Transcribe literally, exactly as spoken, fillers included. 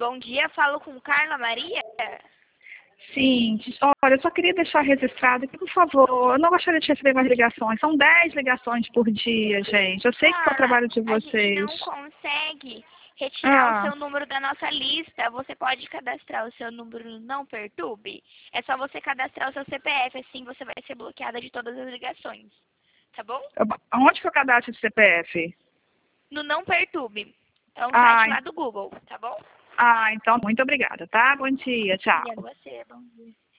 Bom dia, falo com Carla Maria? Sim, olha, eu só queria deixar registrado que, por favor, eu não gostaria de receber mais ligações. São dez ligações por dia, gente. Eu sei que é o Carla, trabalho de a gente vocês. não consegue retirar o Ah, seu número da nossa lista. Você pode cadastrar o seu número no Não Perturbe? É só você cadastrar o seu C P F, assim você vai ser bloqueada de todas as ligações. Tá bom? eu- onde que eu cadastro esse C P F? No Não Perturbe. É um Ah, site lá en- do Google, tá bom? ah, então, muito obrigada, tá? Bom dia, tchau. E é você, bom dia.